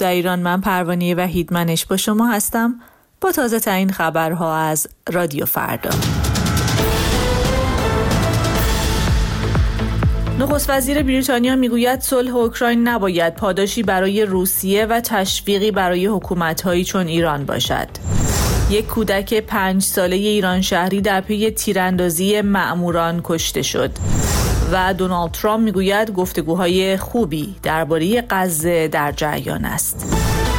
در ایران من پروانه وحیدمنش با شما هستم با تازه ترین خبرها از رادیو فردا. نخست وزیر بریتانیا میگوید صلح اوکراین نباید پاداشی برای روسیه و تشویقی برای حکومت‌هایی چون ایران باشد. یک کودک 5 ساله ایران شهری در پی تیراندازی مأموران کشته شد. و دونالد ترامپ میگوید گفتگوهای خوبی درباره غزه در جریان است.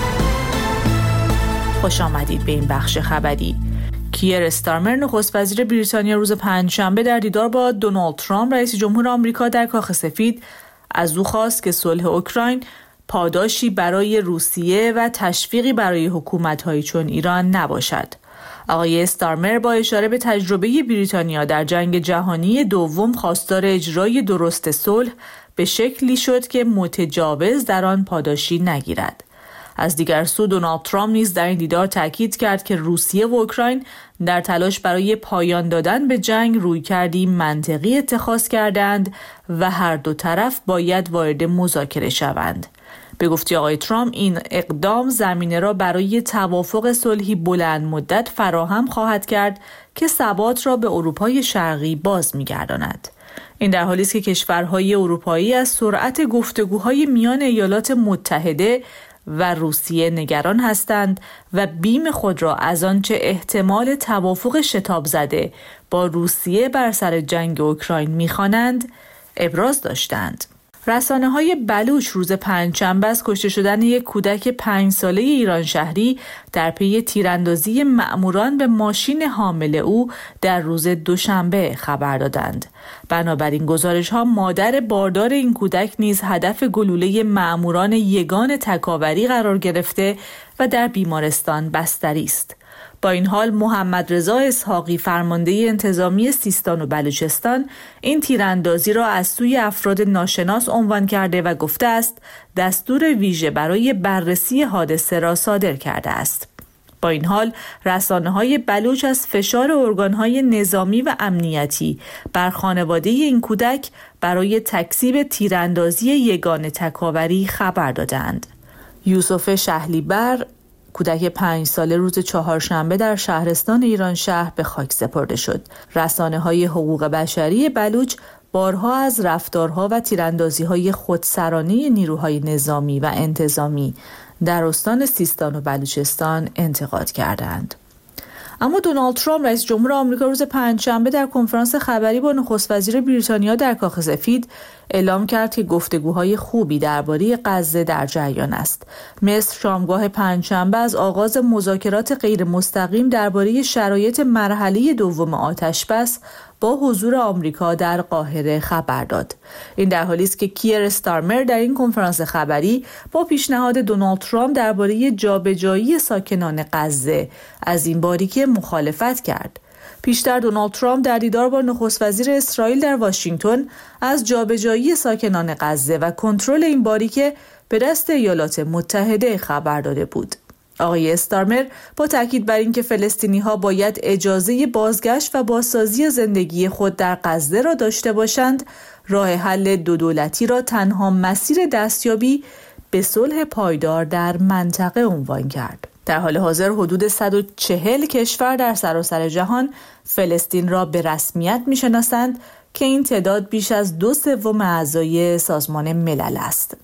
خوش آمدید به این بخش خبری. کیر استارمر نخست وزیر بریتانیا روز پنجشنبه در دیدار با دونالد ترامپ رئیس جمهور آمریکا در کاخ سفید از او خواست که صلح اوکراین پاداشی برای روسیه و تشویقی برای حکومت‌هایی چون ایران نباشد. آقای استارمر با اشاره به تجربه بریتانیا در جنگ جهانی دوم خواستار اجرای درست صلح به شکلی شد که متجاوز در آن پاداشی نگیرد. از دیگر سو دونالد ترامپ نیز در این دیدار تاکید کرد که روسیه و اوکراین در تلاش برای پایان دادن به جنگ رویکردی منطقی اتخاذ کردند و هر دو طرف باید وارد مذاکره شوند. به گفته آقای ترامپ این اقدام زمینه را برای توافق صلحی بلند مدت فراهم خواهد کرد که ثبات را به اروپای شرقی باز می‌گرداند. این در حالی است که کشورهای اروپایی از سرعت گفتگوهای میان ایالات متحده و روسیه نگران هستند و بیم خود را از آنچه احتمال توافق شتاب زده با روسیه بر سر جنگ اوکراین می‌خوانند ابراز داشتند. رسانه‌های بلوچ روز پنجشنبه از کشته شدن یک کودک 5 ساله ایران شهری در پی تیراندازی مأموران به ماشین حامل او در روز دوشنبه خبر دادند. بنابراین گزارش‌ها مادر باردار این کودک نیز هدف گلوله مأموران یگان تکاوری قرار گرفته و در بیمارستان بستری است. با این حال محمد رضا اسحاقی فرمانده انتظامی سیستان و بلوچستان این تیراندازی را از سوی افراد ناشناس عنوان کرده و گفته است دستور ویژه برای بررسی حادثه را صادر کرده است. با این حال رسانه‌های بلوچ از فشار ارگان‌های نظامی و امنیتی بر خانواده این کودک برای تکذیب تیراندازی یگان تکاوری خبر دادند. یوسف شهلیبر کودک 5 ساله روز چهارشنبه در شهرستان ایران شهر به خاک سپرده شد. رسانه‌های حقوق بشری بلوچ بارها از رفتارها و تیراندازی‌های خودسرانه نیروهای نظامی و انتظامی در استان سیستان و بلوچستان انتقاد کردند. اما دونالد ترامپ رئیس جمهور آمریکا روز پنجشنبه در کنفرانس خبری با نخست وزیر بریتانیا در کاخ سفید اعلام کرد که گفتگوهای خوبی درباره غزه در جریان است. مصر شامگاه پنجشنبه از آغاز مذاکرات غیر مستقیم درباره شرایط مرحله دوم آتش‌بس با حضور آمریکا در قاهره خبر داد. این در حالی است که کیر استارمر در این کنفرانس خبری با پیشنهاد دونالد ترامپ درباره جابجایی ساکنان غزه از این باریکه مخالفت کرد. پیشتر دونالد ترامپ در دیدار با نخست وزیر اسرائیل در واشنگتن از جابجایی ساکنان غزه و کنترل این باریکه به دست ایالات متحده خبر داده بود. آقای استارمر با تاکید بر اینکه فلسطینی‌ها باید اجازه بازگشت و بازسازی زندگی خود در غزه را داشته باشند، راه حل دو دولتی را تنها مسیر دستیابی به صلح پایدار در منطقه عنوان کرد. در حال حاضر حدود 140 کشور در سراسر جهان فلسطین را به رسمیت می‌شناسند که این تعداد بیش از 2/3 اعضای سازمان ملل است.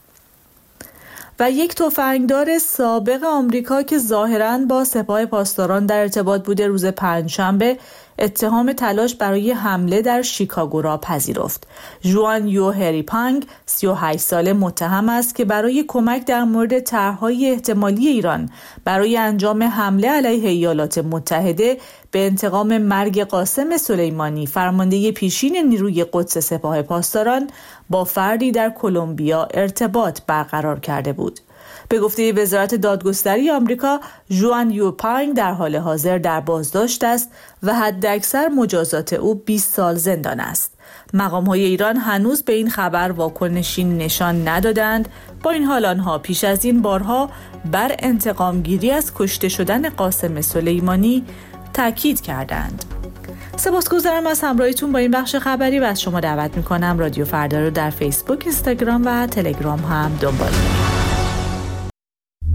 و یک تفنگدار سابق آمریکا که ظاهراً با سپاه پاسداران در ارتباط بوده روز پنجشنبه اتهام تلاش برای حمله در شیکاگو را پذیرفت. ژوان یو هری پانگ 38 ساله متهم است که برای کمک در مورد طرح‌های احتمالی ایران برای انجام حمله علیه ایالات متحده به انتقام مرگ قاسم سلیمانی فرمانده پیشین نیروی قدس سپاه پاسداران با فردی در کلمبیا ارتباط برقرار کرده بود. به گفته وزارت دادگستری آمریکا، ژوان یو پانگ در حال حاضر در بازداشت است و حداکثر مجازات او 20 سال زندان است. مقام‌های ایران هنوز به این خبر واکنشی نشان ندادند. با این حال آنها پیش از این بارها بر انتقام گیری از کشته شدن قاسم سلیمانی تاکید کردند. سپاسگزارم از همراهیتون با این بخش خبری و از شما دعوت می‌کنم رادیو فردا رو در فیسبوک، اینستاگرام و تلگرام هم دنبال کنید.